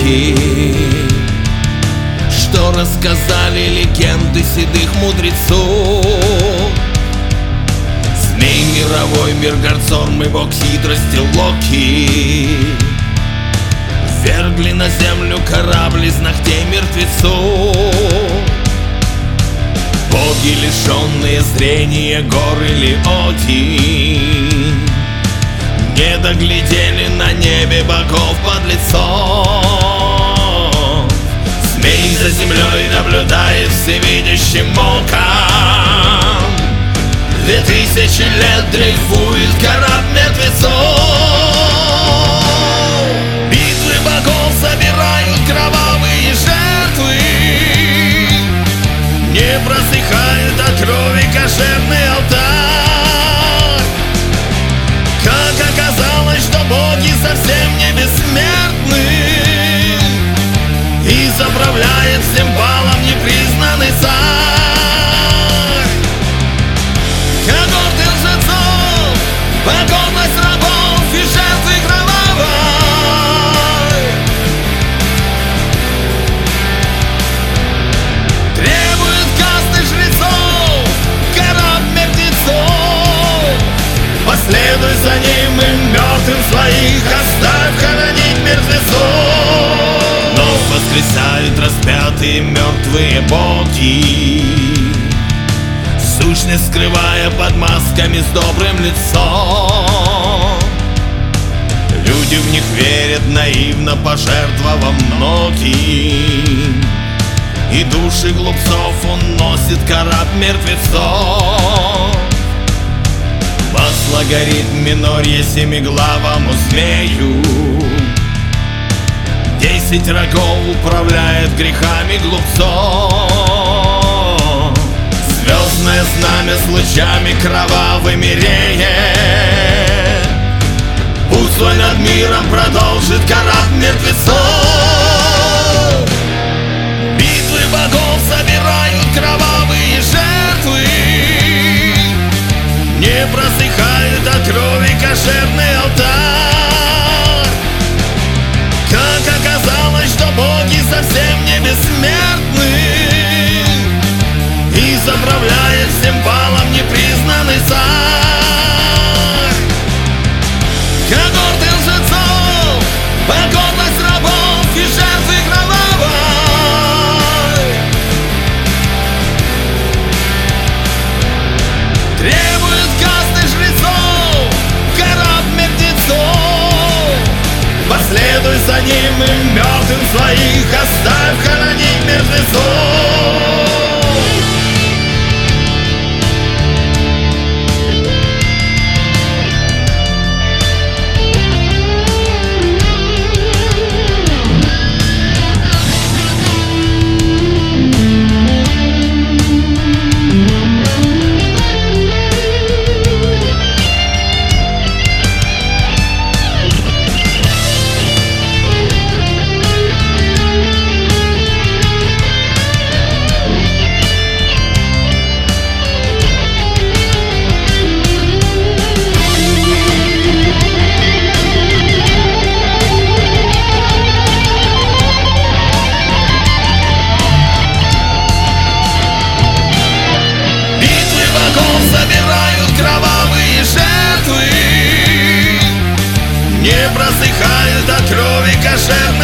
звуки, что рассказали легенды седых мудрецов. Змей мировой, Миргардсон, и бог хитрости Локи ввергли на землю корабль из ногтей мертвецов. Боги, лишенные зрения, гор или Один, не доглядели на небе богов подлецов. Змей за землей наблюдает всевидящим оком. 2000 лет дрейфует корабль мертвецов. Битвы богов собирают кровавые жертвы, не просыхает от крови кошерный алтарь. Как оказалось, что боги совсем не бессмертны, и заправляет всем балом непризнанный царь. Когорты лжецов, покорность рабов и жертвы кровавой требует касты жрецов, корабль мертвецов. Последуй за ним и мертвым своих оставь хоронить мертвецов. Но воскресают распятые мертвые боги, сущность скрывая под масками с добрым лицом. Люди в них верят наивно, пожертвовав многим, и души глупцов уносит корабль мертвецов. Масло горит в минорье семиглавому змею, 10 рогов управляет грехами глупцов. Звездное знамя с лучами кровавыми реет, путь свой над миром продолжит корабль мертвецов. Битвы богов собирают кровавые жертвы, не просыхает от крови кошерный алтарь. Как оказалось, что боги совсем не бессмертны, и заправляет всем балом непризнанный царь. Когорты лжецов, покорность рабов и жертвы кровавой требует касты жрецов, корабль мертвецов. Последуй за ним и мертвым своих оставь хоронить мертвецов. Не просыхает от крови кошер